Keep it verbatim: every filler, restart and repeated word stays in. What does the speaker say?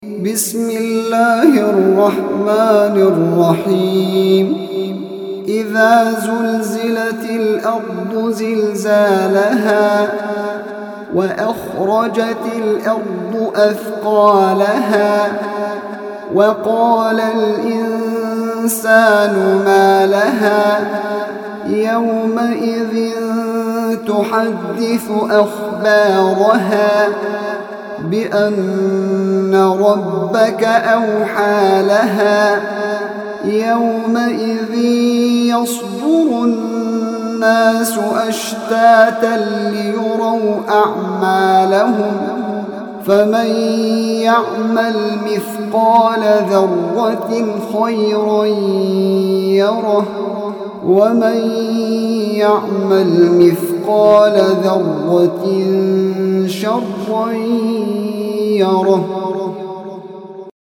بسم الله الرحمن الرحيم إذا زلزلت الأرض زلزالها وأخرجت الأرض أثقالها وقال الإنسان ما لها يومئذ تحدث أخبارها بأن ربك أوحى لها يومئذ يصدر الناس أشتاتا ليروا أعمالهم فمن يعمل مثقال ذرة خيرا يره ومن يعمل مثقال ذرة شرا يره.